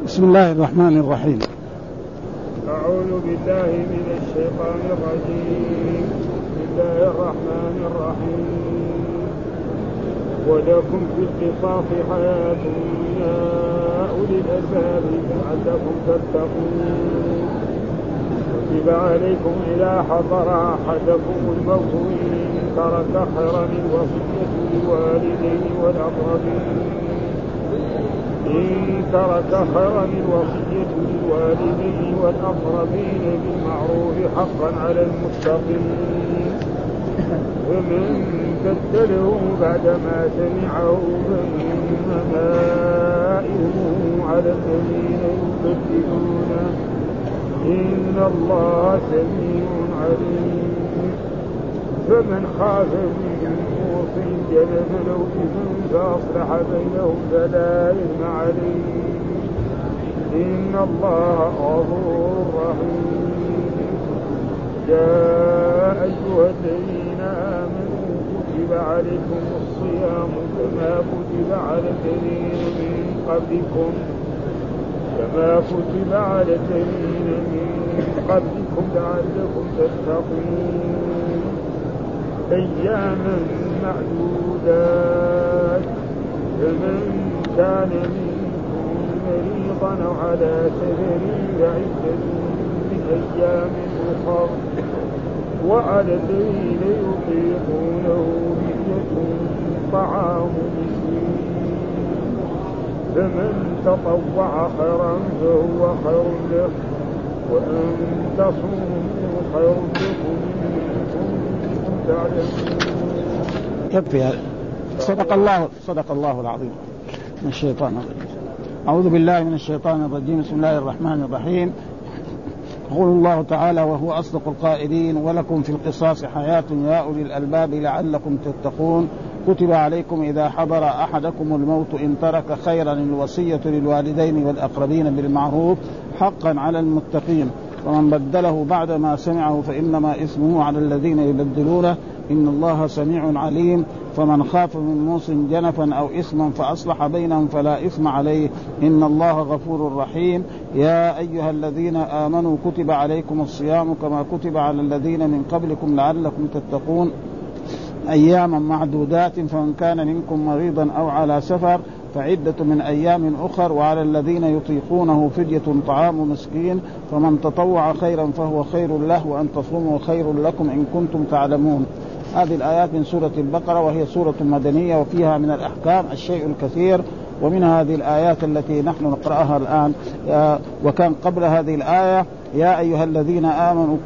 بسم الله الرحمن الرحيم. أعوذ بالله من الشيطان الرجيم. بسم الله الرحمن الرحيم. ولكم في القصاص حياة يا أولي الألباب لعلكم تتقون. كتب عليكم إذا حضر أحدكم الموت إن ترك خيرا الوصية للوالدين والأقربين بالمعروف حقا على المتقين. ومن بدله بعدما سمعه فإنما إثمه على الذين يبدلونه إن الله سميع عليم. فمن خاف من موص جنفا أو إثما فأصلح بينهم فلا إثم عليه إن الله غفور رحيم. يا أيها الذين آمنوا كتب عليكم الصيام كما كتب على الذين من قبلكم لعلكم تتقون. أياما معدودات فمن كان منكم مريضا أو على سفر فعدة من أيام أخر وعلى الذين يطيقونه فدية طعام مسكين فمن تطوع خيرا فهو خير له وأن تصوموا خير لكم إن كنتم تعلمون. يكفي. صدق الله العظيم. من الشيطان الرجيم. أعوذ بالله من الشيطان الرجيم. بسم الله الرحمن الرحيم. يقول الله تعالى وهو أصدق القائلين ولكم في القصاص حياة يا أولي الألباب لعلكم تتقون. كتب عليكم إذا حضر أحدكم الموت إن ترك خيرا الوصية للوالدين والأقربين بالمعروف حقا على المتقين. ومن بدله بعد ما سمعه فإنما إثمه على الذين يبدلونه إن الله سميع عليم. فمن خاف من موص جنفا أو إثما فأصلح بينهم فلا إثم عليه إن الله غفور رحيم. يا أيها الذين آمنوا كتب عليكم الصيام كما كتب على الذين من قبلكم لعلكم تتقون. أياما معدودات فمن كان منكم مريضا أو على سفر فعدة من أيام أخر وعلى الذين يطيقونه فدية طعام مسكين فمن تطوع خيرا فهو خير له وأن تصوموا خير لكم إن كنتم تعلمون. هذه الآيات من سورة البقرة وهي سورة مدنية وفيها من الأحكام الشيء الكثير. ومن هذه الآيات التي نحن نقرأها الآن وكان قبل هذه الآية يا أيها الذين آمنوا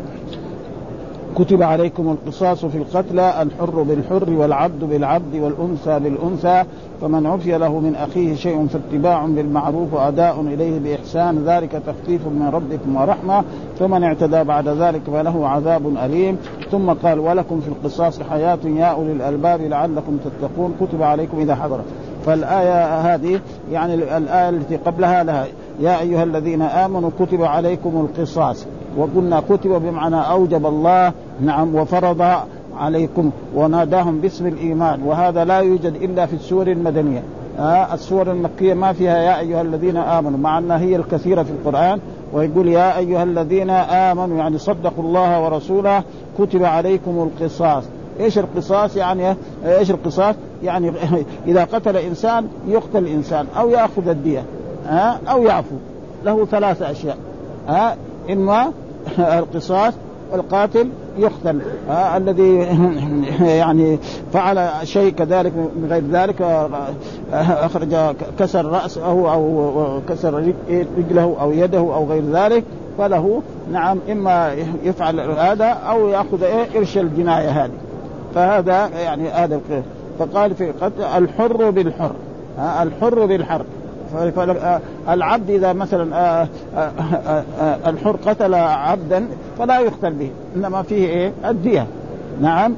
كتب عليكم القصاص في القتلى الحر بالحر والعبد بالعبد والأنثى بالأنثى فمن عفي له من أخيه شيء فاتباع بالمعروف وأداء إليه بإحسان ذلك تخفيف من ربكم ورحمة فمن اعتدى بعد ذلك فله عذاب أليم. ثم قال ولكم في القصاص حياة يا أولي الألباب لعلكم تتقون. كتب عليكم إذا حضر. فالآية هذه يعني الآية التي قبلها لها يا أيها الذين آمنوا كتب عليكم القصاص وقلنا كتب بمعنى أوجب الله نعم وفرض عليكم وناداهم باسم الإيمان وهذا لا يوجد إلا في السور المدنية. السور المكية ما فيها يا أيها الذين آمنوا مع أنها هي الكثيرة في القرآن ويقول يا أيها الذين آمنوا يعني صدقوا الله ورسوله كتب عليكم القصاص. إيش القصاص يعني إيش القصاص يعني إذا قتل إنسان يقتل إنسان أو يأخذ الدية أو يعفو له ثلاثة أشياء إما القصاص والقاتل يقتل الذي يعني فعل شيء كذلك من غير ذلك أخرج كسر رأسه أو كسر رجله أو يده أو غير ذلك فله نعم إما يفعل هذا أو يأخذ إرش الجناية هذه. فهذا يعني هذا فقال في قتل الحر بالحر الحر بالحر. فالعبد إذا مثلا الحر قتل عبدا فلا يقتل به إنما فيه الدية نعم.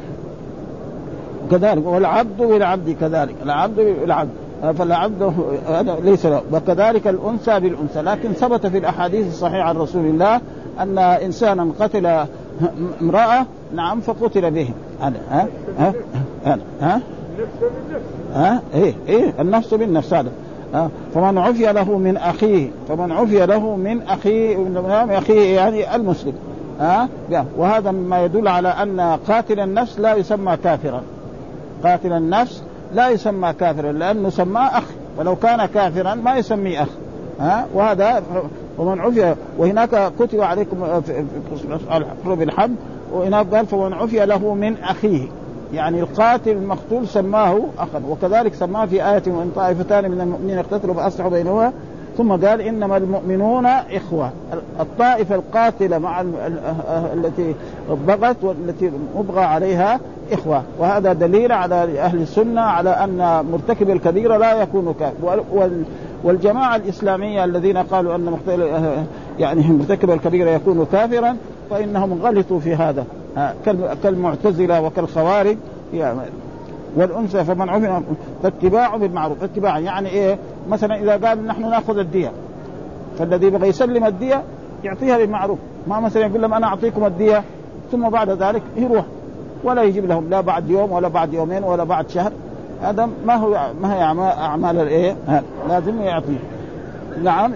وكذلك والعبد بالعبد كذلك العبد بالعبد فالعبد ليس له. وكذلك الأنثى بالأنثى. لكن ثبت في الأحاديث الصحيحة عن رسول الله أن إنسانا قتل امرأة نعم فقتل به. النفس بالنفس. النفس بالنفس هذا فمن عفي له من أخيه، فمن عفي له من أخيه يعني المسلم. وهذا ما يدل على أن قاتل النفس لا يسمى كافرا، قاتل النفس لا يسمى كافرا لأنه سماه أخ، ولو كان كافرا ما يسميه أخ. وهذا ومن عفي. وهناك كتب عليكم في حروب الحرب، وهناك قال فمن عفي له من أخيه، يعني القاتل المقتول سماه أخا. وكذلك سماه في آية وإن طائفتان من المؤمنين اقتتلوا فأصلحوا بينهما، ثم قال إنما المؤمنون إخوة. الطائفة القاتلة مع التي بغت والتي مبغى عليها إخوة. وهذا دليل على أهل السنة على أن مرتكب الكبيرة لا يكون كافر. والجماعة الإسلامية الذين قالوا أن يعني مرتكب الكبيرة يكون كافرا فإنهم غلطوا في هذا، كالمعتزلة وكالخوارج. والأنثى فمن عفي فاتباع بالمعروف. اتباع يعني إيه؟ مثلا إذا قال نحن نأخذ الدية، فالذي يبغى يسلم الدية يعطيها بالمعروف، ما مثلا يقول لهم أنا أعطيكم الدية ثم بعد ذلك يروح ولا يجيب لهم لا بعد يوم ولا بعد يومين ولا بعد شهر. هذا ما هي أعمال الإيه؟ لازم يعطيه. نعم.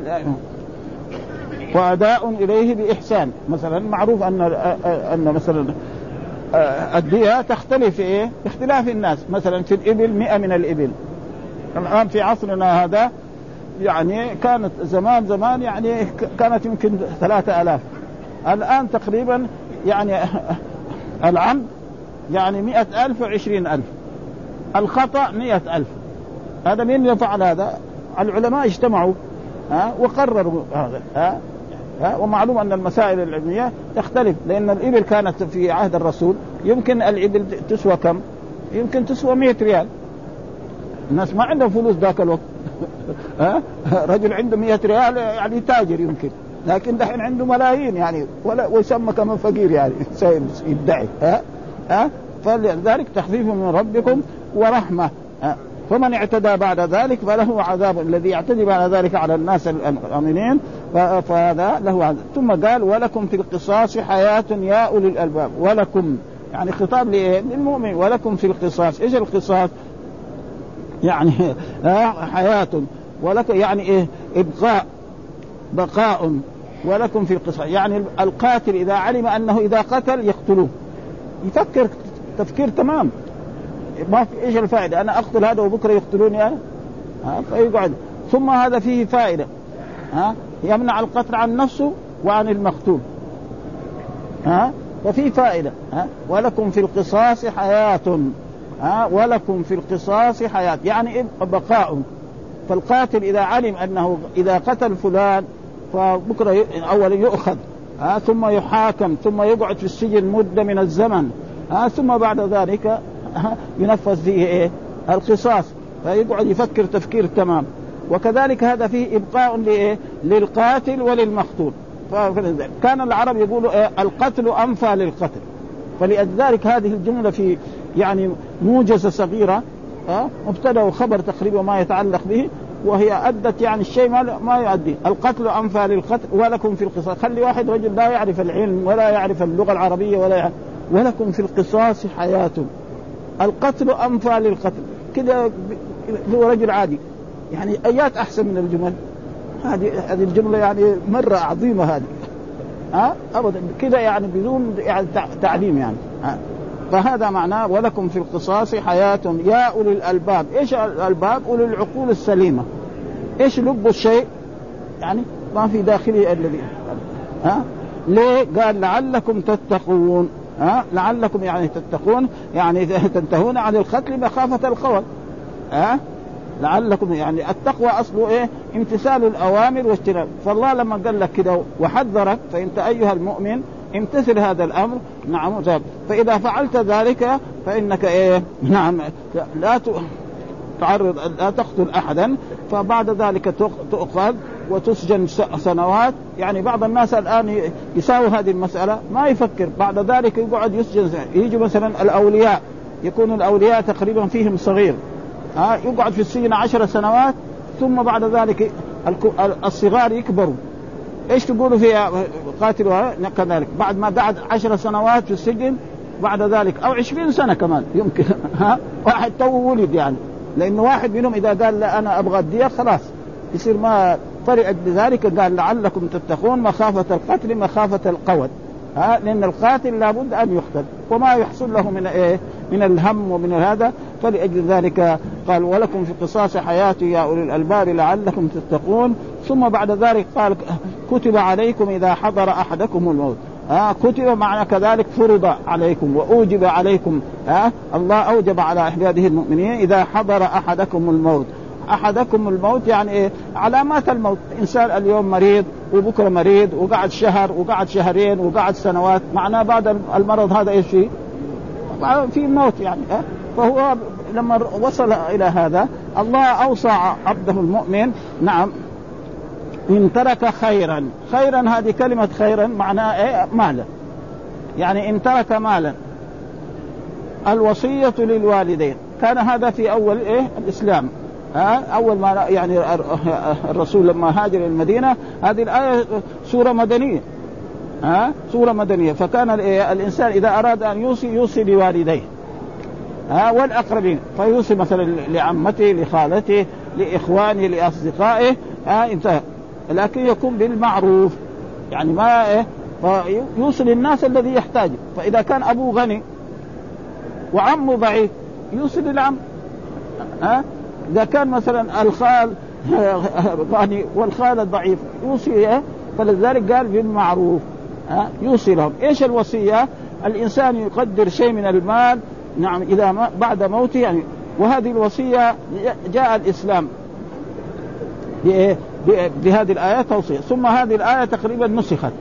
وأداء إليه بإحسان. مثلا معروف أن مثلا الدية تختلف إيه؟ اختلاف الناس. مثلا في الإبل 100 من الإبل. الآن في عصرنا هذا يعني كانت زمان يعني كانت يمكن 3000. الآن تقريبا يعني العمد يعني 100,000 و20,000، الخطأ 100,000. هذا مين يفعل هذا؟ العلماء اجتمعوا وقرروا هذا. ومعلوم أن المسائل العلمية تختلف، لأن الإبل كانت في عهد الرسول يمكن الإبل تسوى كم؟ يمكن تسوى 100 ريال. الناس ما عندهم فلوس ذاك الوقت. رجل عنده 100 ريال يعني تاجر يمكن، لكن دحين عنده ملايين يعني ويسمى كمان فقير يعني يدعي. فلذلك تخفيف من ربكم ورحمة. فمن اعتدى بعد ذلك فله عذاب. الذي يعتدي بعد ذلك على الناس الآمنين فهذا له عذاب. ثم قال ولكم في القصاص حياة يا أولي الألباب. ولكم يعني خطاب للمؤمن. ولكم في القصاص. إيش القصاص؟ يعني حياة، ولكم يعني إيه؟ بقاء. ولكم في القصاص يعني القاتل إذا علم أنه إذا قتل يقتلوه يفكر تفكير تمام، ما في إيش الفائدة أنا أقتل هذا وبكرة يقتلوني أنا؟ فيقعد. ثم هذا فيه فائدة، يمنع القتل عن نفسه وعن المقتول. وفيه فائدة. ولكم في القصاص حياة. ولكم في القصاص حياة يعني بقاء. فالقاتل إذا علم أنه إذا قتل فلان فبكرة أولا يؤخذ، ثم يحاكم، ثم يقعد في السجن مدة من الزمن، ثم بعد ذلك ينفذ فيه إيه؟ القصاص. فيقعد يفكر تفكير تمام. وكذلك هذا فيه إبقاء للقاتل وللمقتول. كان العرب يقولوا إيه؟ القتل أنفى للقتل. فلذلك هذه الجملة في يعني موجزة صغيرة، مبتدأ وخبر تقريبا ما يتعلق به، وهي أدت يعني الشيء ما يؤدي. القتل أنفى للقتل ولكم في القصاص. خلي واحد رجل لا يعرف العلم ولا يعرف اللغة العربية ولا يعرف. ولكم في القصاص حياة. القتل أنفى للقتل كده هو رجل عادي يعني آيات أحسن من الجمل هذه الجملة يعني مرة عظيمة هذه. أبدا كده يعني بدون يعني تعليم يعني. فهذا معناه ولكم في القصاص حياة يا أولي الألباب. إيش الألباب؟ أولي العقول السليمة. إيش لب الشيء يعني ما في داخله الذي ليه؟ قال لعلكم تتقون. لعلكم يعني تتقون يعني تنتهون عن القتل مخافة القول. لعلكم يعني التقوى أصله إيه؟ امتثال الأوامر واجتناب. فالله لما قال لك كده وحذرك فأنت أيها المؤمن امتثل هذا الأمر. نعم. فإذا فعلت ذلك فإنك إيه؟ نعم لا تعرض لا تقتل أحدا. فبعد ذلك تؤخذ وتسجن سنوات. يعني بعض الناس الآن يساوي هذه المسألة ما يفكر، بعد ذلك يقعد يسجن. يجي مثلا الأولياء، يكون الأولياء تقريبا فيهم صغير، يقعد في السجن 10 سنوات، ثم بعد ذلك الصغار يكبروا. ايش تقولوا في قاتلها كذلك بعد ما قعد 10 سنوات في السجن بعد ذلك او 20 سنة كمان يمكن واحد تو ولد يعني لأن واحد منهم إذا قال لا أنا أبغى الدية خلاص يصير ما طلعت بذلك. قال لعلكم تتقون مخافة القتل مخافة القود، لأن القاتل لابد أن يقتل وما يحصل له من من الهم ومن هذا. فلأجل ذلك قال ولكم في القصاص حياة يا أولي الألباب لعلكم تتقون. ثم بعد ذلك قال كتب عليكم إذا حضر أحدكم الموت. كتب معنى كذلك فرض عليكم وأوجب عليكم. الله أوجب على عباده المؤمنين إذا حضر أحدكم الموت. أحدكم الموت يعني علامات الموت، إنسان اليوم مريض وبكرة مريض وقعد شهر وقعد شهرين وقعد سنوات، معناه بعد المرض هذا إيش في موت يعني. فهو لما وصل إلى هذا الله أوصى عبده المؤمن نعم إن ترك خيرا. خيرا هذه كلمة خيرا معناه مالا، يعني إن ترك مالا. الوصية للوالدين كان هذا في أول الإسلام. أول ما يعني الرسول لما هاجر المدينة، هذه الآية سورة مدنية. سورة مدنية. فكان الإنسان إذا أراد أن يوصي لوالديه والأقربين، فيوصي مثلا لعمته لخالته لإخوانه لأصدقائه انتهى. لكن يكون بالمعروف، يعني ما يوصل الناس الذي يحتاج. فإذا كان أبوه غني وعمه ضعيف يوصل للعم. إذا كان مثلا الخال غني والخال ضعيف يوصي. فلذلك قال بالمعروف يوصي لهم. إيش الوصية؟ الإنسان يقدر شيء من المال نعم إذا بعد موته يعني. وهذه الوصية جاء الإسلام بهذه الآية توصية. ثم هذه الآية تقريبا نسخت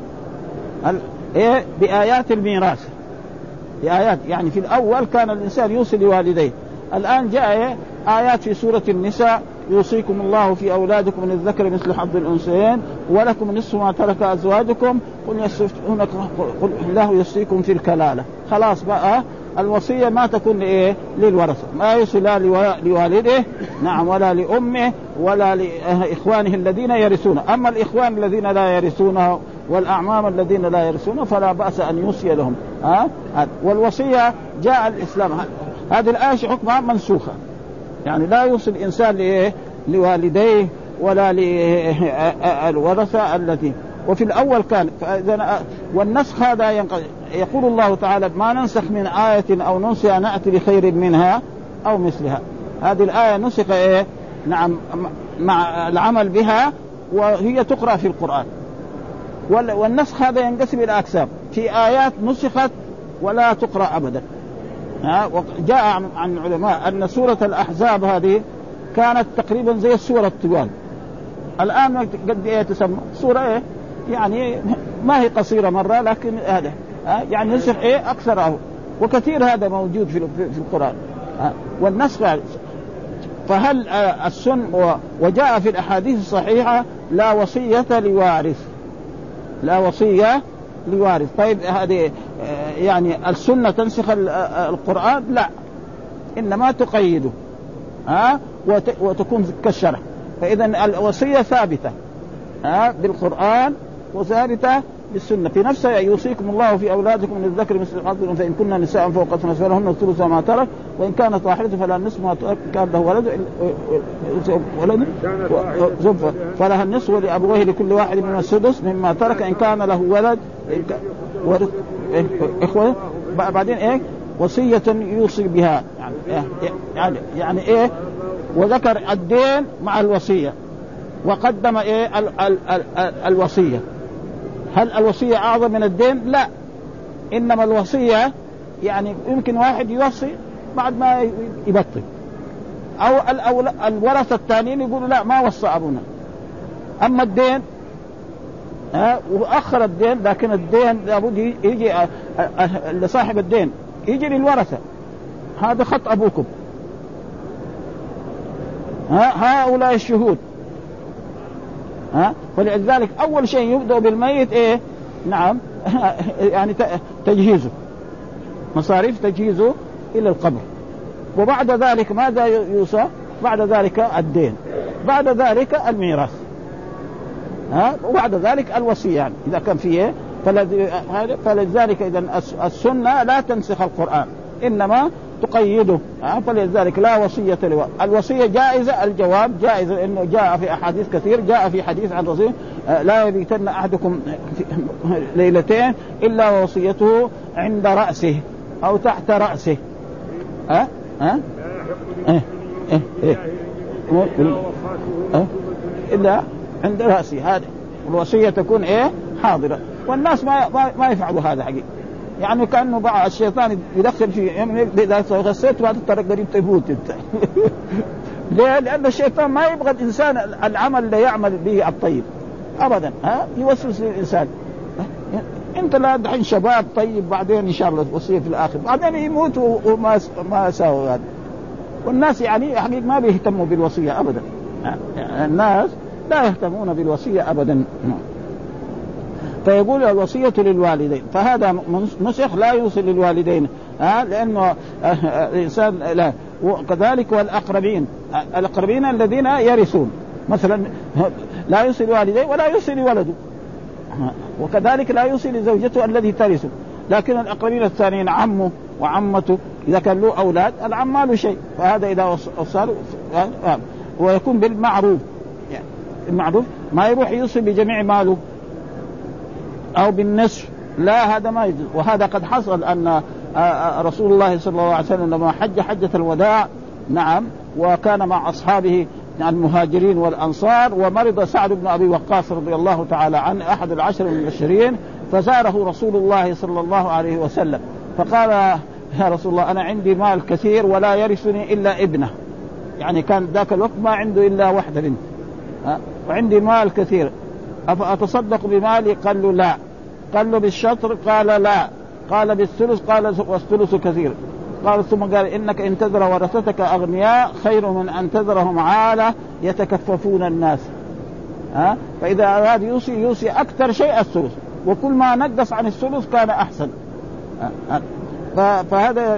بآيات الميراث. بآيات يعني في الأول كان الإنسان يوصي لوالديه، الآن جاء آيات في سورة النساء يوصيكم الله في أولادكم من الذكر مثل حظ الأنثيين ولكم نصف ما ترك أزواجكم قل الله يوصيكم في الكلالة. خلاص بقى الوصية ما تكون للورثة، ما يوصي لا لوالده نعم ولا لأمه ولا لإخوانه الذين يرثونه. أما الإخوان الذين لا يرثونه والأعمام الذين لا يرثونه فلا بأس أن يوصي لهم. والوصية جاء الإسلام. هذه الآية حكمها منسوخة، يعني لا يوصي الإنسان لوالديه ولا للورثة التي. وفي الأول كان والنسخ هذا يقول الله تعالى ما ننسخ من آية أو ننسها نأتي بخير منها أو مثلها. هذه الآية نسخ نعم مع العمل بها وهي تقرأ في القرآن. والنسخ هذا ينقسم إلى أقسام، في آيات نسخت ولا تقرأ أبدا. جاء عن العلماء أن سورة الأحزاب هذه كانت تقريبا زي السورة الطوال. الآن قد تسمى سورة يعني ما هي قصيرة مرة، لكن هذا يعني نسخ أكثر وكثير هذا موجود في القرآن. والنسخ فهل السنة وجاء في الأحاديث الصحيحة لا وصية لوارث، لا وصية لوارث. طيب هذه يعني السنة تنسخ القرآن؟ لا، إنما تقيده وتكون كالشرع. فإذا الوصية ثابتة بالقرآن وثابتة بالسنة. في نفسها يوصيكم الله في أولادكم من الذكر مثل حظ الأنثيين فإن كنا نساء فوق اثنتين فلهن الثلث ما ترك وإن كانت واحدة فلها النصف ما ترك كان له ولد فلها النصف ولأبويه لكل واحد من السدس مما ترك إن كان له ولد إخوة. بعدين وصية يوصي بها يعني وذكر الدين مع الوصية وقدم الوصية. هل الوصية أعظم من الدين؟ لا، إنما الوصية يعني يمكن واحد يوصي بعد ما يبطل، أو الورثة الثانيين يقولوا لا ما وصى أبونا. أما الدين وأخر الدين، لكن الدين لابد يجي لصاحب الدين يجي للورثة، هذا خط أبوكم، هؤلاء الشهود. ولذلك أول شيء يبدأ بالميت نعم يعني تجهيزه، مصاريف تجهيزه إلى القبر. وبعد ذلك ماذا يوصى؟ بعد ذلك الدين، بعد ذلك الميراث، وبعد ذلك الوصية يعني إذا كان فيه. فلذلك إذن السنة لا تنسخ القرآن، إنما تقيده. فلذلك لا وصية الوصية جائزة، الجواب جائز لأنه جاء في أحاديث كثير. جاء في حديث عن رسول لا يبيتن أحدكم ليلتين إلا وصيته عند رأسه أو تحت رأسه. إلا عند رأسه. هذا الوصية تكون حاضرة. والناس ما يفعلوا هذا حقيقة. يعني كأنه بعض الشيطان يدخل في إذا غسيت بعد الطريق قريب تفوت انت. ليه؟ لأن الشيطان ما يبغى الإنسان العمل اللي يعمل به الطيب أبدا. يوسوس للإنسان. أنت لا دحين شباب طيب، بعدين إن شاء الله وصية في الآخر، بعدين يموت وما ساوى هذا. والناس يعني حقيقة ما بيهتموا بالوصية أبدا. الناس لا يهتمون بالوصية أبدا. فيقول الوصية للوالدين، فهذا نسخ لا يوصي للوالدين لأنه الإنسان لا. وكذلك والأقربين، الأقربين الذين يرثون مثلا لا يوصي لوالديه ولا يوصي لولده، وكذلك لا يوصي لزوجته الذي ترثه. لكن الأقربين الثانيين عمه وعمته إذا كان له أولاد، العم ما له شيء، فهذا إذا وصله ويكون بالمعروف. يعني المعروف ما يروح يوصي بجميع ماله أو بالنصف، لا هذا ما يجوز. وهذا قد حصل أن رسول الله صلى الله عليه وسلم لما حجة الوداع نعم وكان مع أصحابه يعني المهاجرين والأنصار، ومرض سعد بن أبي وقاص رضي الله تعالى عنه أحد العشر المبشرين، فزاره رسول الله صلى الله عليه وسلم فقال يا رسول الله أنا عندي مال كثير ولا يرثني إلا ابنه، يعني كان ذاك الوقت ما عنده إلا واحدة بنت وعندي مال كثير أتصدق بمالي؟ قال له لا. قال له بالشطر؟ قال لا. قال بالثلث؟ قال والثلث كثير. قال ثم قال إنك إن تذر ورثتك أغنياء خير من أن تذرهم عالة يتكففون الناس. فإذا أراد يوصي أكثر شيء الثلث، وكل ما نقص عن الثلث كان أحسن. فهذا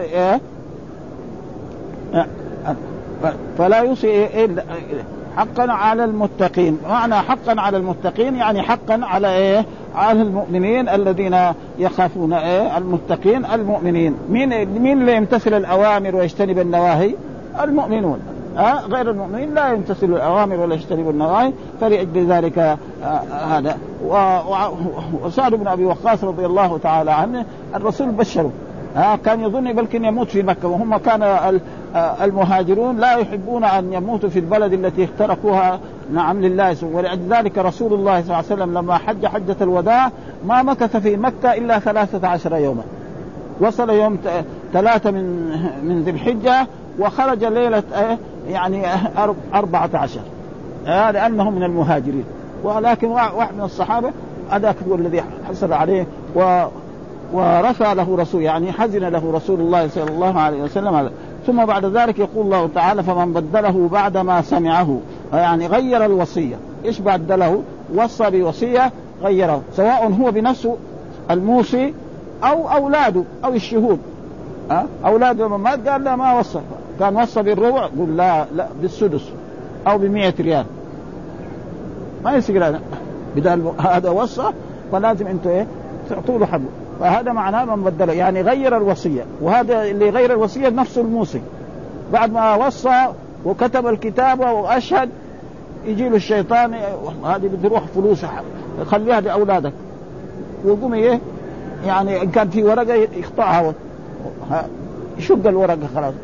فلا يوصي حقا على المتقين. معنى حقا على المتقين يعني حقا على على المؤمنين الذين يخافون المتقين المؤمنين. مين اللي يمتثل الأوامر ويجتنب النواهي؟ المؤمنون. غير المؤمنين لا يمتثل الأوامر ولا يجتنب النواهي. فلأجل ذلك هذا. وسعد بن أبي وقاص رضي الله تعالى عنه الرسول بشره كان يظن بلكن يموت في مكة، وهم كان المهاجرون لا يحبون أن يموتوا في البلد التي اخترقوها نعم لله. ولذلك رسول الله صلى الله عليه وسلم لما حجة الوداع ما مكث في مكة إلا 13 يوما. وصل يوم 3 من ذي الحجة وخرج ليلة يعني 14 لأنهم من المهاجرين. ولكن واحد من الصحابة هذاك هو الذي حصل عليه ورفع له رسول يعني حزن له رسول الله صلى الله عليه وسلم. ثم بعد ذلك يقول الله تعالى فمن بدله بعد ما سمعه، يعني غير الوصية. إيش بدله؟ وصى بوصية غيره، سواء هو بنفسه الموصي أو أولاده أو الشهود. أولاده لما مات قال لا ما وصى، كان وصى بالربع قل لا بالسدس أو ب100 ريال ما يصير هذا. بدل هذا وصى فلازم أنتوا تعطوا له حقه. فهذا معناه من بدله يعني غير الوصية. وهذا اللي غير الوصية نفسه الموصي بعد ما وصى وكتب الكتابة وأشهد يجي له الشيطان هذه بتروح فلوس خليها لأولادك، وقوم يعني إن كان في ورقة يقطعها يشق الورقة خلاص.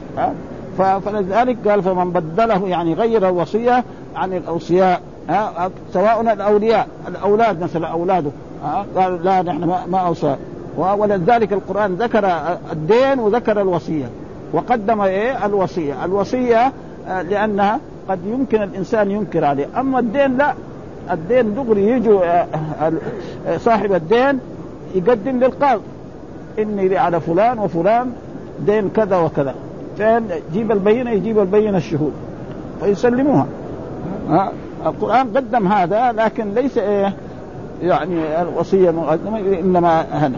فلذلك قال فمن بدله يعني غير الوصية عن الأوصياء سواء الأولاد مثلا أولاده قال لا نحن ما أوصى. ولذلك القرآن ذكر الدين وذكر الوصية وقدم الوصية لأنها قد يمكن الإنسان ينكر عليه. أما الدين لا، الدين دغري يجوا صاحب الدين يقدم للقاضي إني على فلان وفلان دين كذا وكذا، فين يجيب البينة الشهود فيسلموها. القرآن قدم هذا لكن ليس يعني الوصية مقدمة إنما هذا.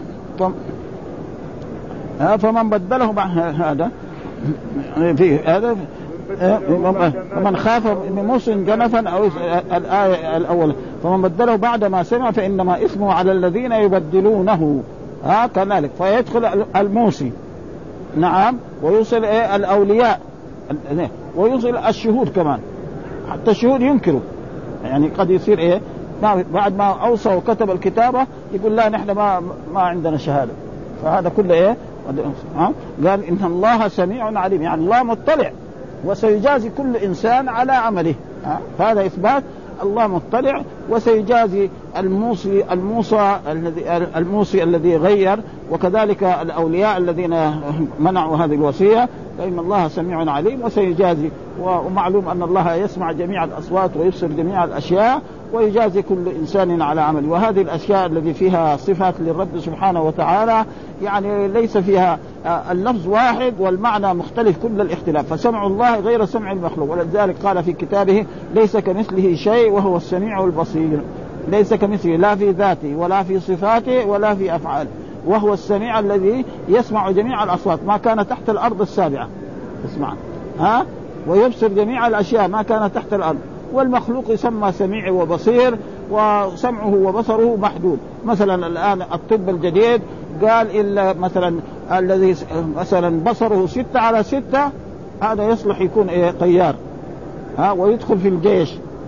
فمن بدله بعد هذا في هذا ومن خاف من موص جنفا أو الآية الأولى فمن بدله بعد ما سمع فإنما إثمه على الذين يبدلونه كذلك. فيدخل الموصي نعم، ويوصل الأولياء، ويوصل الشهود كمان، حتى الشهود ينكروا، يعني قد يصير بعد ما أوصى وكتب الكتابة يقول لا نحن ما عندنا شهادة. فهذا كله قال إن الله سميع عليم، يعني الله مطلع وسيجازي كل إنسان على عمله. فهذا إثبات الله مطلع وسيجازي الموصي الذي غير، وكذلك الأولياء الذين منعوا هذه الوصية، فإن الله سميع عليم وسيجازي. ومعلوم أن الله يسمع جميع الأصوات ويبصر جميع الأشياء ويجازي كل إنسان على عمله. وهذه الأشياء التي فيها صفات للرب سبحانه وتعالى يعني ليس فيها اللفظ واحد والمعنى مختلف كل الاختلاف، فسمع الله غير سمع المخلوق. ولذلك قال في كتابه ليس كمثله شيء وهو السميع البصير، ليس كمثله لا في ذاته ولا في صفاته ولا في أفعاله، وهو السميع الذي يسمع جميع الأصوات ما كان تحت الأرض السابعة اسمع ويبصر جميع الأشياء ما كان تحت الأرض. والمخلوق يسمى سميع وبصير، وسمعه وبصره محدود. مثلا الآن الطب الجديد قال إلا مثلا الذي مثلا بصره 6/6 هذا يصلح يكون طيار ويدخل في الجيش.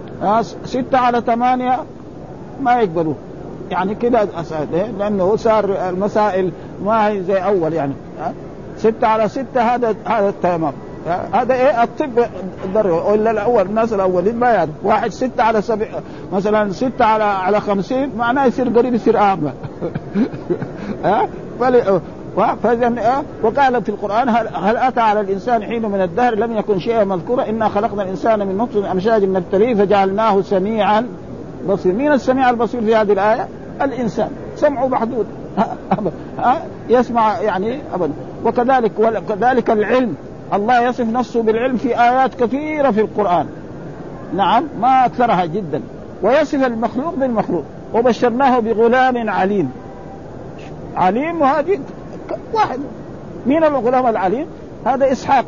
6/8 ما يقبلوه، يعني كده لأنه صار المسائل ما هي زي أول، يعني 6/6 هذا تمام. هذا الطب الضروري، ولا الأول الناس الأولين ما يعرف. واحد 6/7 مثلا 6/50 معناه يصير قريب يصير أعمى. وقال في القرآن هل أتى على الإنسان حين من الدهر لم يكن شيئا مذكورا إنا خلقنا الإنسان من نطفة أمشاج نبتليه فجعلناه سميعا بصير. مين السميع البصير في هذه الآية؟ الإنسان سمعه محدود يسمع يعني أبدا. وكذلك العلم، الله يصف نفسه بالعلم في آيات كثيرة في القرآن، نعم ما أكثرها جدا. ويصف المخلوق بالمخلوق وبشرناه بغلام عليم. عليم وهذه واحد. مين الغلام العليم؟ هذا إسحاق.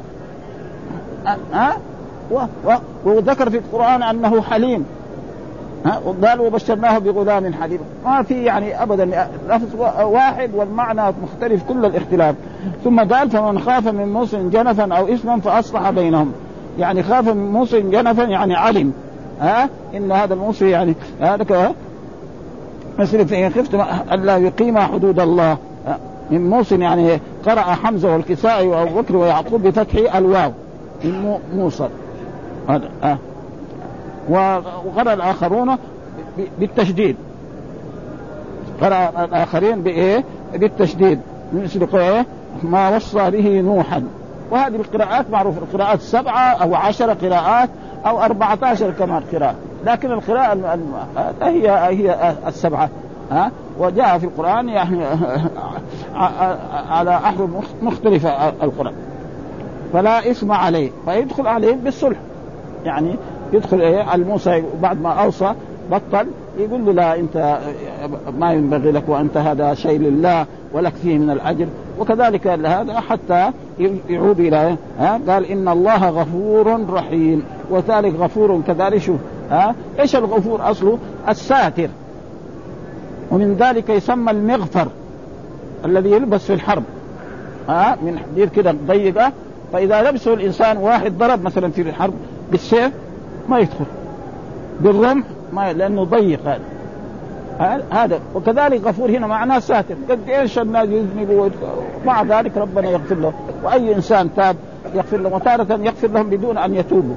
وذكر في القرآن أنه حليم، وقال وبشرناه بغلام حليم. ما في يعني أبدا لفظ واحد والمعنى مختلف كل الاختلاف. ثم قال فمن خاف من موص جنفا أو إثما فأصلح بينهم. يعني خاف من موص جنفا يعني علم إن هذا الموص يعني هذا مثل فإن خفتم ألا يقيم حدود الله. من موص يعني قرأ حمزة والكسائي وأبو بكر ويعقوب بفتح الواو من موصل هذا وقرأ الآخرون بالتشديد، قرأ الآخرين بالتشديد مثل ما وصى به نوحا. وهذه القراءات معروفة، القراءات 7 أو 10 قراءات أو 14 كمان قراءة، لكن القراءة هي 7 وجاء في القرآن يعني على أحرف مختلفة القرآن. فلا إثم عليه، فيدخل عليه بالصلح، يعني يدخل الموسى بعد ما أوصى بطل يقول له لا أنت ما ينبغي لك وأنت هذا شيء لله ولك فيه من الأجر. وكذلك هذا حتى يعود إلى قال إن الله غفور رحيم. وذلك غفور كذلك. شوف إيش الغفور أصله؟ الساتر. ومن ذلك يسمى المغفر الذي يلبس في الحرب من حديد كده ضيقة، فإذا لبسه الإنسان واحد ضرب مثلا في الحرب بالسيف ما يدخل، بالرمح ما لأنه ضيق هذا. وكذلك غفور هنا معناه ساتر. قد ايش الناس يذنبوا مع ذلك ربنا يغفر له، واي انسان تاب يغفر له، وتارة يغفر لهم بدون ان يتوبوا.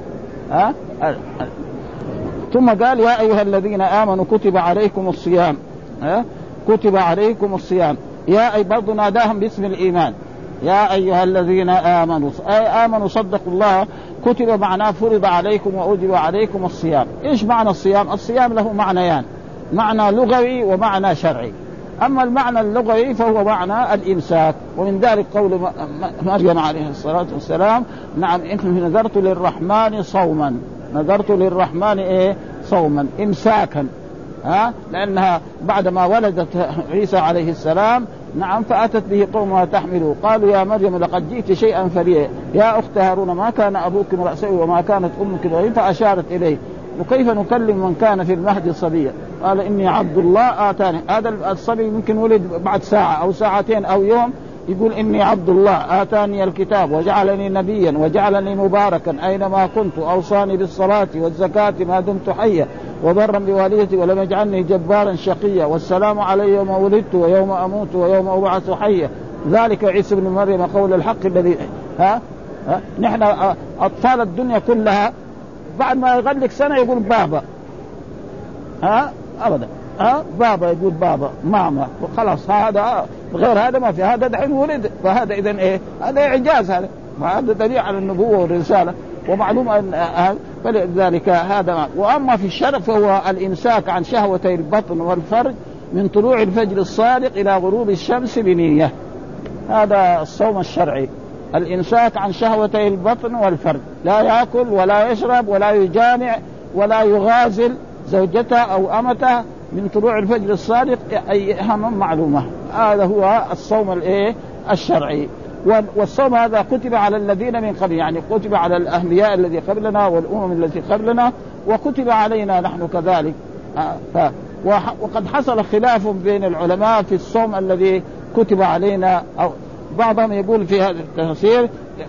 ثم قال يا ايها الذين امنوا كتب عليكم الصيام. كتب عليكم الصيام. يا اي برضو ناداهم باسم الايمان. يا ايها الذين امنوا امنوا صدقوا الله. كتب معناه فرض عليكم واوجب عليكم الصيام. ايش معنى الصيام؟ الصيام له معنيان، معنى لغوي ومعنى شرعي. أما المعنى اللغوي فهو معنى الإمساك، ومن ذلك قول مريم عليه الصلاة والسلام نعم إني نذرت للرحمن صوما. نذرت للرحمن صوما إمساكا لأنها بعدما ولدت عيسى عليه السلام نعم فأتت به قومها تحمله قالوا يا مريم لقد جئت شيئا فريا يا أخت هارون ما كان أبوك امرأ سوء وما كانت أمك بغيا فأشارت إليه وكيف نكلم من كان في المهد صبيا قال إني عبد الله آتاني. هذا الصبي يمكن ولد بعد ساعة أو ساعتين أو يوم يقول إني عبد الله آتاني الكتاب وجعلني نبيا وجعلني مباركا أينما كنت أوصاني بالصلاة والزكاة ما دمت حيا وبرا بوالدتي ولم يجعلني جبارا شقيا والسلام علي يوم ولدت ويوم أموت ويوم أبعث حيا ذلك عيسى بن مريم قول الحق الذي نحن أطفال الدنيا كلها بعد ما يغلق سنة يقول بابا أبدا بابا يقول بابا ماما وخلاص. هذا غير هذا ما في. هذا دحين ولد فهذا إذن إيه هذا إعجاز. هذا دليل على النبوة والرسالة ومعلوم أن فلذلك هذا. وأما في الشرع فهو الإمساك عن شهوتي البطن والفرج من طلوع الفجر الصادق إلى غروب الشمس بنية. هذا الصوم الشرعي الإمساك عن شهوتي البطن والفرج لا يأكل ولا يشرب ولا يجامع ولا يغازل زوجته أو أمته من طلوع الفجر الصادق أي أهم معلومة. هذا هو الصوم الشرعي. والصوم هذا كتب على الذين من قبل يعني كتب على الأنبياء الذي قبلنا والأمم التي قبلنا وكتب علينا نحن كذلك. وقد حصل خلاف بين العلماء في الصوم الذي كتب علينا أو بعضهم يقول في هذا التفسير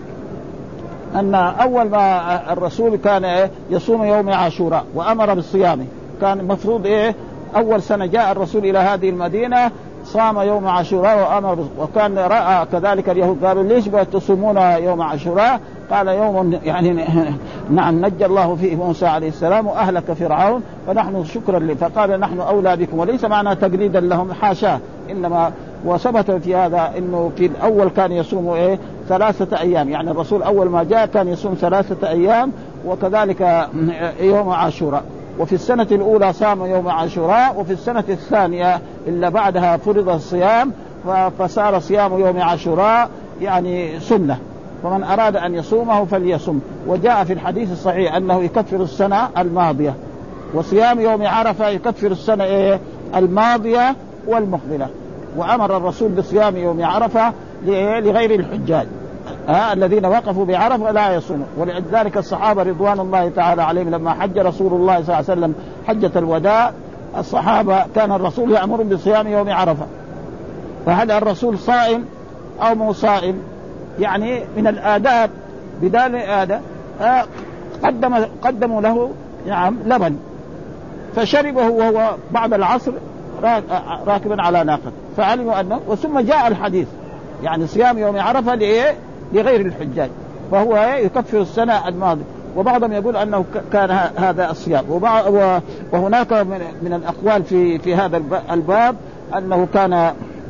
أن أول ما الرسول كان يصوم يوم عاشوراء وأمر بالصيام. كان مفروض أول سنة جاء الرسول إلى هذه المدينة صام يوم عاشوراء وأمر. وكان رأى كذلك اليهود قالوا ليش تصومون يوم عاشوراء؟ قال يوم يعني نعم نجى الله فيه موسى عليه السلام وأهلك فرعون فنحن شكرا له. فقال نحن أولى بكم وليس معنا تقليدا لهم حاشاه إنما. وثبت في هذا إنه في الأول كان يصوم 3 أيام يعني الرسول أول ما جاء كان يصوم 3 أيام وكذلك يوم عاشوراء. وفي السنة الأولى صام يوم عاشوراء وفي السنة الثانية إلا بعدها فرض الصيام فصار صيام يوم عاشوراء يعني سنة فمن أراد أن يصومه فليصم. وجاء في الحديث الصحيح أنه يكفر السنة الماضية وصيام يوم عرفة يكفر السنة الماضية والمقبلة. وأمر الرسول بصيام يوم عرفة لغير الحجاج الذين وقفوا بعرفة لا يصومون. ولذلك الصحابة رضوان الله تعالى عليهم لما حج رسول الله صلى الله عليه وسلم حجة الوداع الصحابة كان الرسول يأمرهم بصيام يوم عرفة. فهل الرسول صائم أو مو صائم؟ يعني من الآداب بدال الآداب قدموا له نعم لبن فشربه وهو بعد العصر راكبا على ناقة فعلموا أنه. وثم جاء الحديث يعني صيام يوم عرفة لغير الحجاج فهو يكفر السنة الماضية. وبعضهم يقول أنه كان هذا الصيام. وهناك من الأقوال في هذا الباب أنه كان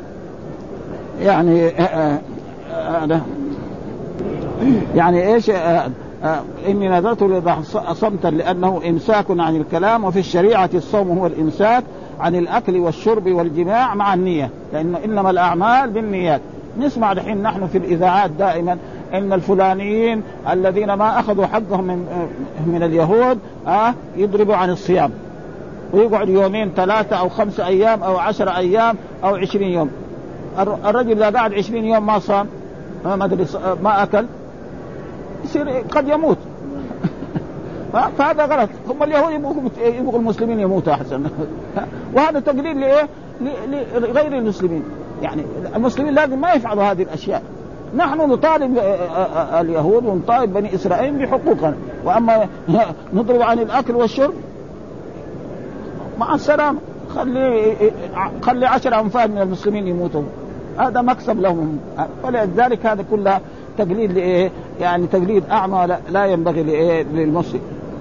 يعني إيش إني نذرت لله صمتا لأنه إمساك عن الكلام. وفي الشريعة الصوم هو الإمساك عن الأكل والشرب والجماع مع النية لأنه إنما الأعمال بالنيات. نسمع دحين نحن في الإذاعات دائما إن الفلانيين الذين ما أخذوا حقهم من اليهود يضربوا عن الصيام ويقعد 2 3 أو 5 أيام أو 10 أيام أو 20 يوم. الرجل إذا قعد 20 يوم ما صام ما أكل يصير قد يموت فهذا غلط. هم اليهود يبغوا المسلمين يموتوا أحسن وهذا تقليل لغير المسلمين. يعني المسلمين لازم ما يفعلوا هذه الأشياء. نحن نطالب اليهود ونطالب بني إسرائيل بحقوقنا. وأما نضرب عن الأكل والشرب مع السلام خلي 10 أنفار من المسلمين يموتوا هذا مكسب لهم. فلذلك هذا كله تقليد يعني تقليد أعمى لا ينبغي للمسلم.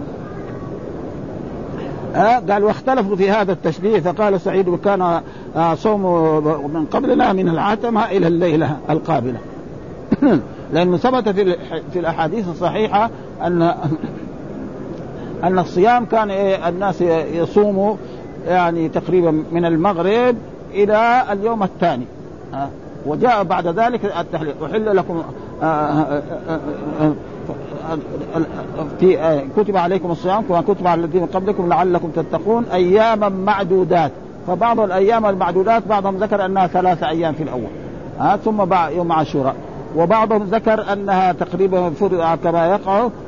قال واختلفوا في هذا التشبيه فقال سعيد وكان صوم من قبلنا من العتمة إلى الليلة القابلة لأنه ثبت في الأحاديث الصحيحة أن الصيام كان الناس يصوموا يعني تقريبا من المغرب إلى اليوم الثاني. وجاء بعد ذلك التحليل أحل لكم كتب عليكم الصيام كما كتب على الذين قبلكم لعلكم تتقون أياما معدودات. فبعض الأيام المعدودات بعضهم ذكر أنها 3 أيام في الأول ثم يوم عاشوراء وبعضهم ذكر أنها تقريبا فرض كما يقع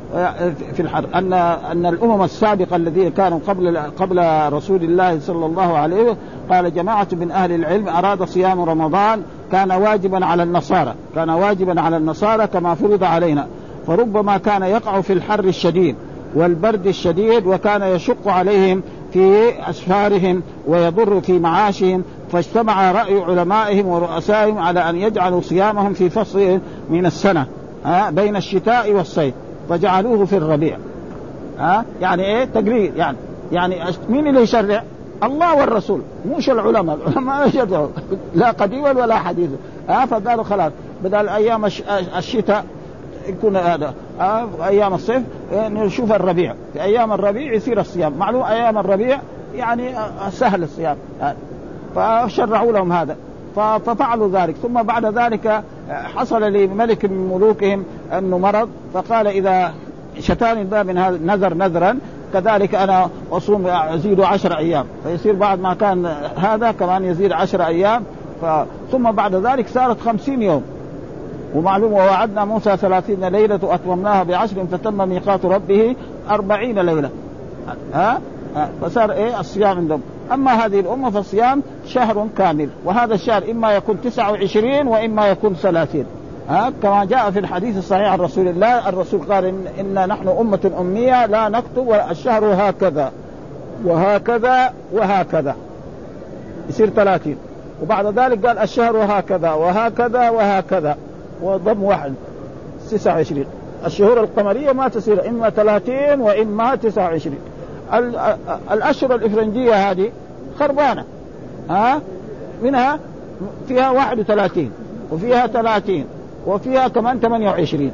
في الحر أن الأمم السابقة الذين كانوا قبل رسول الله صلى الله عليه وسلم قال جماعة من أهل العلم أراد صيام رمضان كان واجبا على النصارى كما فرض علينا، فربما كان يقع في الحر الشديد والبرد الشديد وكان يشق عليهم في أسفارهم ويضر في معاشهم، فاجتمع رأي علمائهم ورؤسائهم على أن يجعلوا صيامهم في فصل من السنة بين الشتاء والصيف، فجعلوه في الربيع. يعني ايه تقرير، يعني مين اللي يشرع؟ الله والرسول، مش العلماء يشرعوا لا قديما ولا حديثا. فقالوا خلاص بدل ايام الشتاء يكون هذا، ايام الصيف نشوف الربيع، في ايام الربيع يصير الصيام معلوم، ايام الربيع يعني سهل الصيام، فشرعوا لهم هذا ففعلوا ذلك. ثم بعد ذلك حصل لملك من ملوكهم أنه مرض، فقال إذا شتاني الباب من هذا نذرا كذلك أنا أصوم أزيد 10 أيام، فيصير بعد ما كان هذا كمان يزيد 10 أيام. ثم بعد ذلك صارت 50 يوم. ومعلوم ووعدنا موسى 30 ليلة وأتممناها ب10 فتم ميقات ربه 40 ليلة. فصار الصيام عندهم. أما هذه الأمة فالصيام شهر كامل، وهذا الشهر إما يكون 29 وإما يكون 30. كما جاء في الحديث الصحيح عن رسول الله، الرسول قال إن نحن أمة أمية لا نكتب، والشهر هكذا وهكذا وهكذا يصير 30، وبعد ذلك قال الشهر هكذا وهكذا وهكذا وضم واحد 29. الشهور القمرية ما تصير إما 30 وإما 29. الأشهر الإفرنجية هذه خربانة، منها فيها 31 وفيها 30 وفيها كمان 28.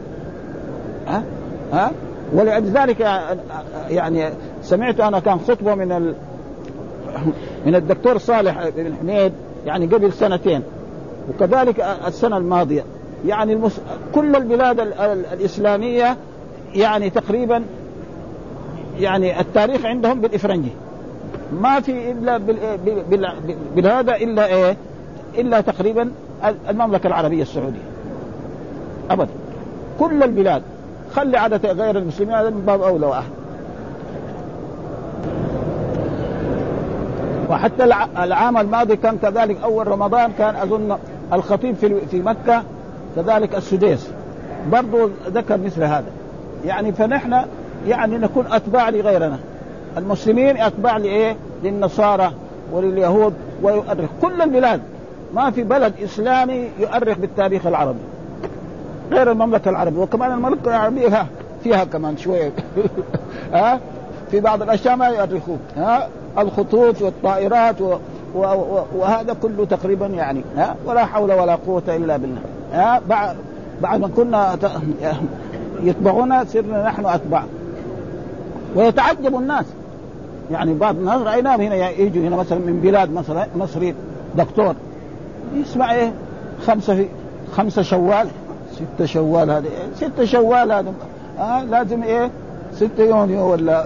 ولذلك يعني سمعت أنا كان خطبة من الدكتور صالح بن حميد يعني قبل 2 سنين، وكذلك السنة الماضية، يعني كل البلاد الإسلامية يعني تقريبا يعني التاريخ عندهم بالإفرنجي، ما في إلا بالهذا إلا تقريبا المملكة العربية السعودية أبدا. كل البلاد خلي عادة غير المسلمين هذا من باب أولى وأحد. وحتى العام الماضي كان كذلك، أول رمضان كان أظن الخطيب في مكة كذلك السديس برضو ذكر مثل هذا. يعني فنحن يعني نكون أتباع لغيرنا، المسلمين أتباع للنصارى ولليهود، ويؤرخ كل البلاد، ما في بلد إسلامي يؤرخ بالتاريخ العربي غير المملكة العربية. وكمان المملكة العربية فيها كمان شوية في بعض الأشياء ما يؤرخون، الخطوط والطائرات وهذا كله تقريبا يعني ولا حول ولا قوة إلا بالله. بعد ما كنا يتبعونا صرنا نحن أتباع. ويتعجب الناس، يعني بعض الناس رأيناهم هنا يجوا هنا مثلا من بلاد مثلا مصري دكتور يسمع 5 شوال 6 شوال، هذا 6 شوال هذا لازم 6 يونيو ولا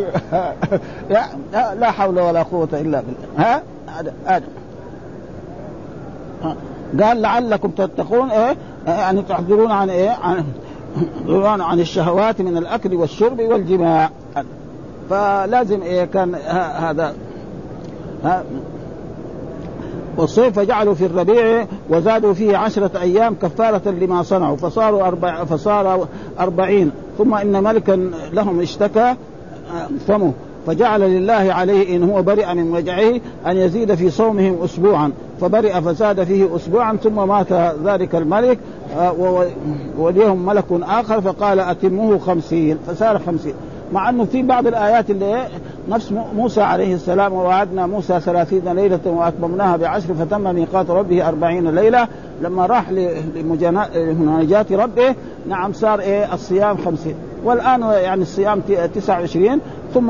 لا حول ولا قوة إلا بالله. هذا قال لعلكم تتقون يعني تحذرون عن الشهوات من الأكل والشرب والجماع. فلازم كان هذا والصيف فجعلوا في الربيع وزادوا فيه 10 أيام كفارة لما صنعوا فصار 40. ثم إن ملكا لهم اشتكى فمه فجعل لله عليه إن هو برئ من وجعه أن يزيد في صومهم أسبوعا، فبرئ فزاد فيه أسبوعا. ثم مات ذلك الملك وليهم ملك آخر فقال أتموه 50 فصار 50. مع أنه في بعض الآيات اللي نفس موسى عليه السلام ووعدنا موسى 30 ليلة وأتممناها ب10 فتم ميقات ربه 40 ليلة، لما راح لمناجاة ربه نعم صار الصيام 50. والآن يعني الصيام 29. ثم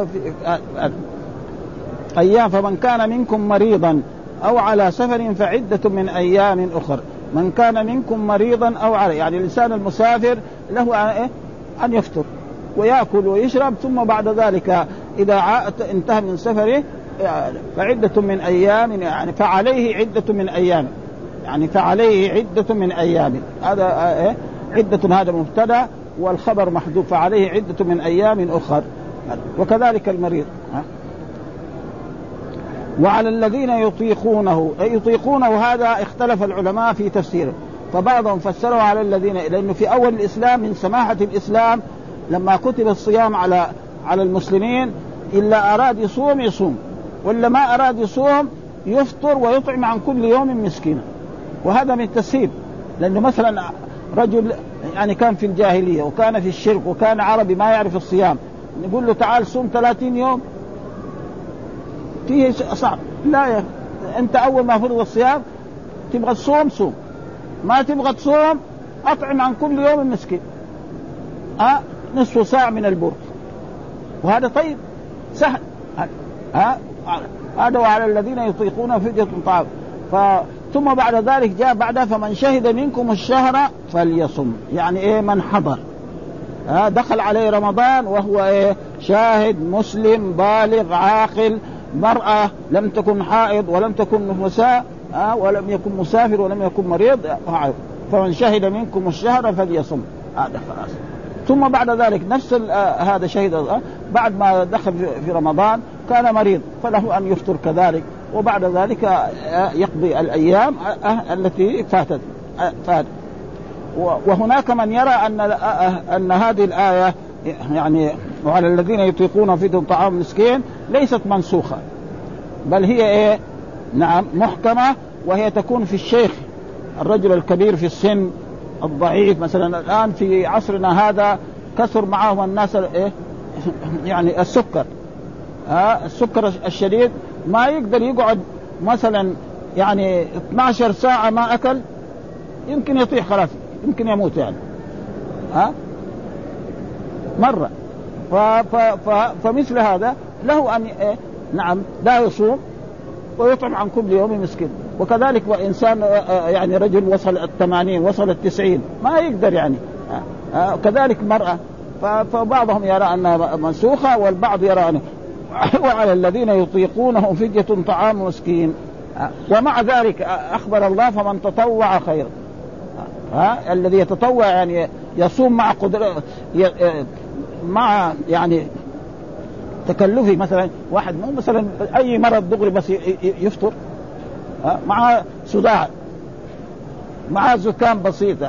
أيام فمن كان منكم مريضا أو على سفر فعدة من أيام أخر. من كان منكم مريضا أو على يعني الإنسان المسافر له أن يفطر ويأكل ويشرب، ثم بعد ذلك إذا انتهى من سفره فعدة من أيام يعني فعليه عدة من أيام، يعني فعليه عدة من أيام. هذا عدة هذا مبتدأ والخبر محذوف فعليه عدة من أيام أخر. وكذلك المريض. وعلى الذين يطيقونه، يطيقونه هذا اختلف العلماء في تفسيره، فبعضهم فسروا على الذين، لأنه في أول الإسلام من سماحة الإسلام لما كتب الصيام على المسلمين إلا أراد يصوم يصوم، ولا ما أراد يصوم يفطر ويطعم عن كل يوم مسكينا. وهذا من التسهيل، لأنه مثلا رجل يعني كان في الجاهلية وكان في الشرك وكان عربي ما يعرف الصيام، نقول له تعال صوم 30 يوم فيه صعب. لا أنت أول ما فرض الصيام تبغى تصوم صوم، ما تبغى تصوم أطعم عن كل يوم مسكين نصف ساعة من البر، وهذا طيب سهل. هذا وعلى الذين يطيقون فدية طعام. ثم بعد ذلك جاء بعدها فمن شهد منكم الشهر فليصم، يعني إيه من حضر دخل عليه رمضان وهو إيه شاهد مسلم بالغ عاقل، مرأة لم تكن حائض ولم تكن نفساء ولم يكن مسافر ولم يكن مريض، فمن شهد منكم الشهر فليصم. هذا خلاص. ثم بعد ذلك نفس هذا شهد بعد ما دخل في رمضان كان مريض فله أن يفطر كذلك، وبعد ذلك يقضي الأيام التي فاتت. وهناك من يرى أن هذه الآية يعني وعلى الذين يطيقون فدية طعام مسكين ليست منسوخة، بل هي إيه نعم محكمة، وهي تكون في الشيخ الرجل الكبير في السن الضعيف. مثلا الآن في عصرنا هذا كثر معهم الناس إيه يعني السكر السكر الشديد، ما يقدر يقعد مثلا يعني 12 ساعة ما أكل، يمكن يطيح خلاص، يمكن يموت يعني مرة. فمثل هذا له أن نعم لا يصوم ويطعم عن كل يوم مسكين. وكذلك وإنسان يعني رجل وصل 80 وصل 90 ما يقدر يعني كذلك مرأة. فبعضهم يرى أنها منسوخة والبعض يرى أنه وعلى الذين يطيقونه فدية طعام مسكين. ومع ذلك أخبر الله فمن تطوع خيرا. الذي يتطوع يعني يصوم مع قدرة مع يعني تكلفي، مثلا واحد مثلا أي مرض دغري بس يفطر، مع صداع مع زكام بسيط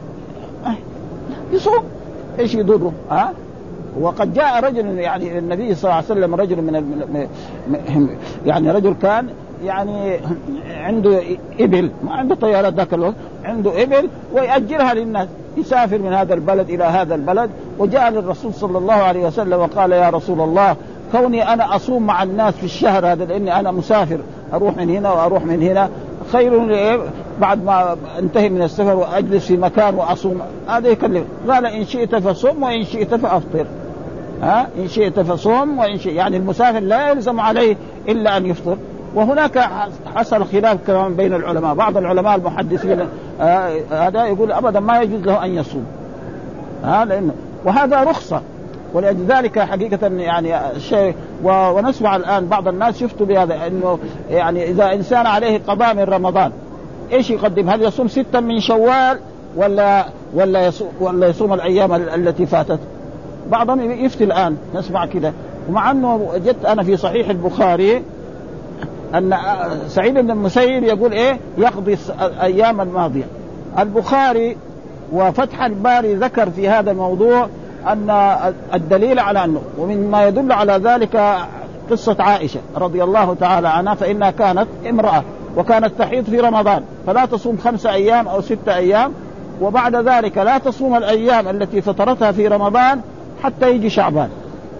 يصوم، ايش يضره؟ وقد جاء رجل يعني النبي صلى الله عليه وسلم، رجل من يعني رجل كان يعني عنده إبل، ما عنده طيارات ذاك الوقت، عنده إبل ويأجرها للناس، يسافر من هذا البلد إلى هذا البلد، وجاء للرسول صلى الله عليه وسلم وقال يا رسول الله كوني أنا أصوم مع الناس في الشهر هذا لأني أنا مسافر أروح من هنا وأروح من هنا، خير لي بعد ما انتهي من السفر وأجلس في مكان وأصوم. هذا يكلم. قال إن شئت فصم وإن شئت فأفطر. إن شئت فصوم وإن شئت، يعني المسافر لا يلزم عليه إلا أن يفطر. وهناك حصل خلاف كمان بين العلماء، بعض العلماء المحدثين هذا يقول أبدا ما يجوز له أن يصوم لأنه وهذا رخصة. ولذلك حقيقة يعني الشيء ونسمع الآن بعض الناس يفتوا بهذا، إنه يعني إذا إنسان عليه قضاء من رمضان إيش يقدم؟ هل يصوم 6 من شوال ولا يصوم الأيام التي فاتت؟ بعضهم يفتي الآن نسمع كده. ومع أنه وجدت أنا في صحيح البخاري أن سعيد بن المسيب يقول إيه يقضي الأيام الماضية. البخاري وفتح الباري ذكر في هذا الموضوع أن الدليل على أنه، ومما يدل على ذلك قصة عائشة رضي الله تعالى عنها، فإنها كانت امرأة وكانت تحيض في رمضان فلا تصوم 5 أيام أو 6 أيام، وبعد ذلك لا تصوم الأيام التي فطرتها في رمضان حتى يجي شعبان.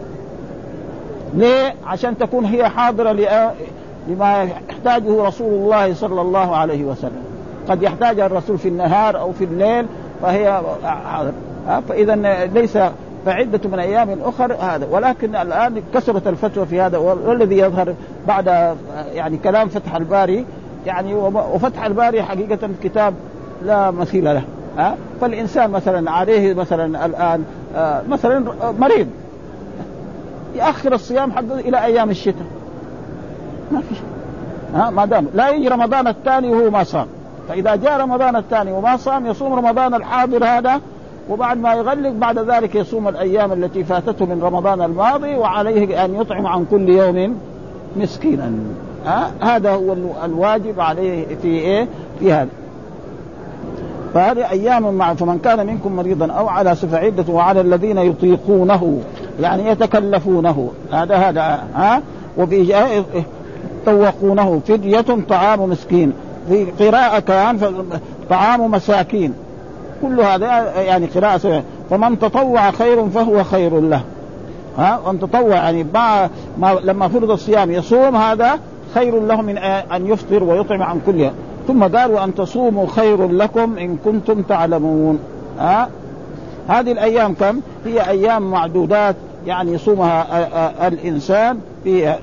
ليه؟ عشان تكون هي حاضرة لما يحتاجه رسول الله صلى الله عليه وسلم. قد يحتاج الرسول في النهار أو في الليل فهي حاضرة. فإذا ليس فعدة من أيام أخر هذا. ولكن الآن كثرت الفتوى في هذا، والذي يظهر بعد يعني كلام فتح الباري يعني، وفتح الباري حقيقة كتاب لا مثيل له. فالإنسان مثلا عليه مثلا الآن مثلا مريض يأخر الصيام حقه إلى أيام الشتاء ما في شيء، ما دام لا يجي رمضان الثاني وهو ما صام. فإذا جاء رمضان الثاني وما صام يصوم رمضان الحاضر هذا وبعد ما يغلق بعد ذلك يصوم الأيام التي فاتته من رمضان الماضي، وعليه أن يطعم عن كل يوم مسكينا. هذا هو الواجب عليه في هذا. فهذه أيام مع فمن كان منكم مريضا أو على سفر عدة، وعلى الذين يطيقونه يعني يتكلفونه هذا وبيطوقونه فدية طعام مسكين، في قراءة كان طعام مساكين، كل هذا يعني قراءة سبعين. فمن تطوع خير فهو خير له. وان تطوع يعني لما فرض الصيام يصوم، هذا خير له من أن يفطر ويطعم عن كل يوم. ثم قال وأن تصوموا خير لكم إن كنتم تعلمون. هذه الأيام كم هي؟ أيام معدودات يعني يصومها الإنسان فيها،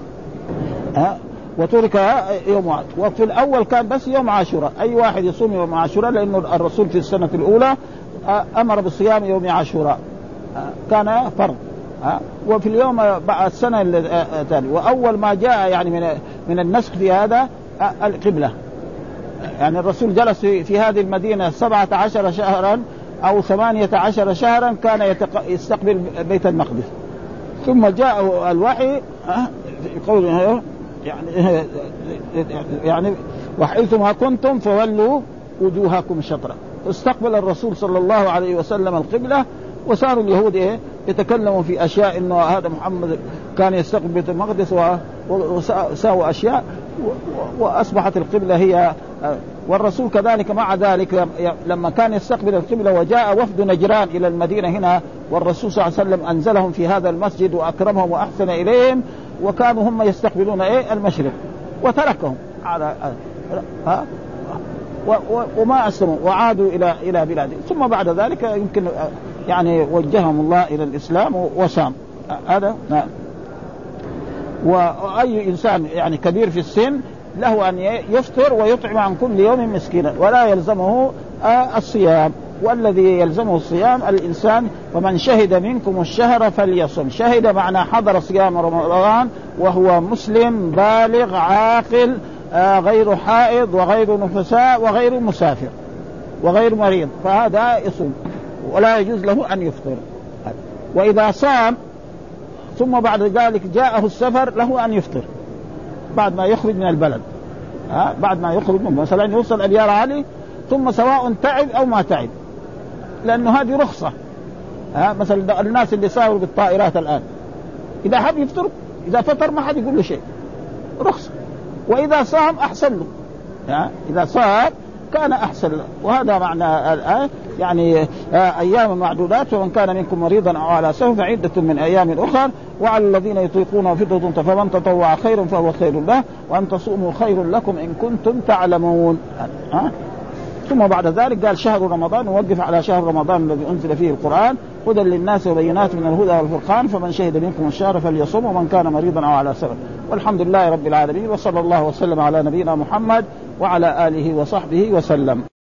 وترك يوم واحد. وفي الأول كان بس يوم عاشوراء، أي واحد يصوم يوم عاشوراء، لأنه الرسول في السنة الأولى أمر بصيام يوم عاشوراء كان فرض. وفي اليوم بعد السنة الثانية، وأول ما جاء يعني من النسخ في هذا القبلة، يعني الرسول جلس في هذه المدينة 17 شهرا أو 18 شهرا كان يستقبل بيت المقدس. ثم جاء الوحي قوله يعني وحيثما كنتم فولوا وجوهكم شطرا. استقبل الرسول صلى الله عليه وسلم القبلة، وصاروا اليهود يتكلموا في أشياء إنه هذا محمد كان يستقبل بيت المقدس وساووا أشياء، وأصبحت القبلة هي. والرسول كذلك مع ذلك لما كان يستقبل القبلة وجاء وفد نجران إلى المدينة هنا، والرسول صلى الله عليه وسلم أنزلهم في هذا المسجد وأكرمهم وأحسن إليهم، وكانوا هم يستقبلون المشرق، وتركهم على وما أسلموا وعادوا إلى بلادهم. ثم بعد ذلك يمكن يعني وجههم الله إلى الإسلام وصام. هذا وأي إنسان يعني كبير في السن له أن يفطر ويطعم عن كل يوم مسكينا، ولا يلزمه الصيام. والذي يلزمه الصيام الإنسان ومن شهد منكم الشهر فليصم. شهد معنى حضر صيام رمضان وهو مسلم بالغ عاقل غير حائض وغير نفساء وغير مسافر وغير مريض، فهذا يصوم ولا يجوز له أن يفطر. وإذا صام ثم بعد ذلك جاءه السفر له أن يفطر بعد ما يخرج من البلد. بعد ما يخرج مثلا يوصل أبيار علي، ثم سواء تعب أو ما تعب، لأنه هذه رخصة. مثلا الناس اللي سافروا بالطائرات الآن إذا حب يفطر، إذا فطر ما حد يقول له شيء، رخصة. وإذا صام أحسن له، إذا صام كان أحسن له. وهذا معنى الآية يعني أيام معدودات، ومن كان منكم مريضا أو على سفر فعدة من أيام أخر، وعلى الذين يطيقونه فدية فمن تطوع خيرا فهو خير له، وأن تصوموا خير لكم إن كنتم تعلمون. ثم بعد ذلك قال شهر رمضان، ووقف على شهر رمضان الذي أنزل فيه القرآن هدى للناس وبينات من الهدى والفرقان، فمن شهد منكم الشهر فليصم، ومن كان مريضا أو على سفر. والحمد لله رب العالمين، وصلى الله وسلم على نبينا محمد وعلى آله وصحبه وسلم.